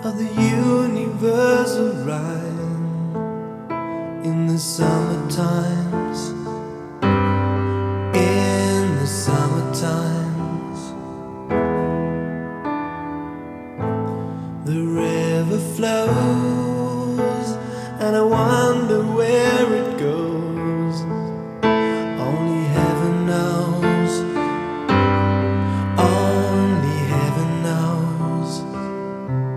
of the universe arise in the summer times, in the summer times. The river flows and I wonder where it